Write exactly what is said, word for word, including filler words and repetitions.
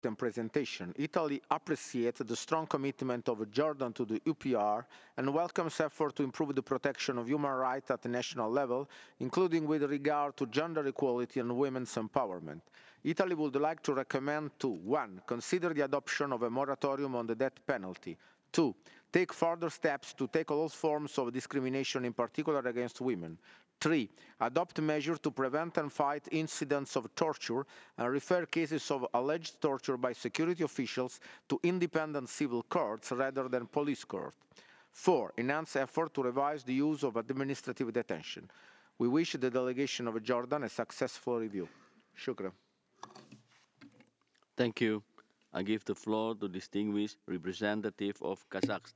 and presentation. Italy appreciates the strong commitment of Jordan to the U P R and welcomes efforts to improve the protection of human rights at the national level, including with regard to gender equality and women's empowerment. Italy would like to recommend to one. Consider the adoption of a moratorium on the death penalty. two. Take further steps to tackle all forms of discrimination, in particular against women. three. Adopt measures to prevent and fight incidents of torture and refer cases of alleged torture by security officials to independent civil courts rather than police courts. four. Enhance effort to revise the use of administrative detention. We wish the delegation of Jordan a successful review. Shukran. Thank you. I give the floor to distinguished representative of Kazakhstan.